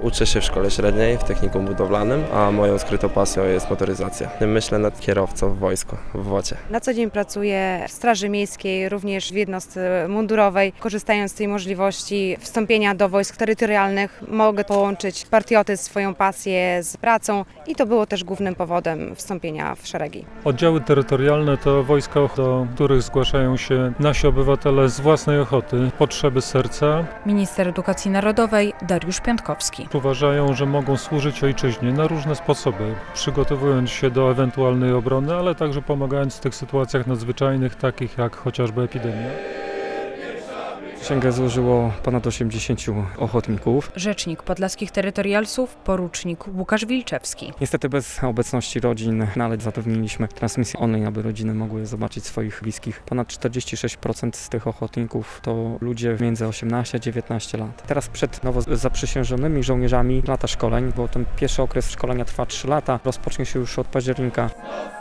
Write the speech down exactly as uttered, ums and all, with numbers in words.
Uczę się w szkole średniej, w technikum budowlanym, a moją skrytą pasją jest motoryzacja. Myślę nad kierowcą w wojsku, w wocie. Na co dzień pracuję w Straży Miejskiej, również w jednostce mundurowej. Korzystając z tej możliwości wstąpienia do wojsk terytorialnych, mogę połączyć patriotyzm, swoją pasję z pracą i to było też głównym powodem wstąpienia w szeregi. Oddziały terytorialne to wojska, do których zgłaszają się nasi obywatele z własnej ochoty, potrzeby serca. Minister Edukacji Narodowej Dariusz Piątkowski. Uważają, że mogą służyć ojczyźnie na różne sposoby, przygotowując się do ewentualnej obrony, ale także pomagając w tych sytuacjach nadzwyczajnych, takich jak chociażby epidemia. Księgę złożyło ponad osiemdziesięciu ochotników. Rzecznik podlaskich terytorialsów, porucznik Łukasz Wilczewski. Niestety bez obecności rodzin, no ale zapewniliśmy transmisję online, aby rodziny mogły zobaczyć swoich bliskich. Ponad czterdzieści sześć procent z tych ochotników to ludzie między osiemnaście a dziewiętnaście lat. Teraz przed nowo zaprzysiężonymi żołnierzami lata szkoleń, bo ten pierwszy okres szkolenia trwa trzy lata, rozpocznie się już od października.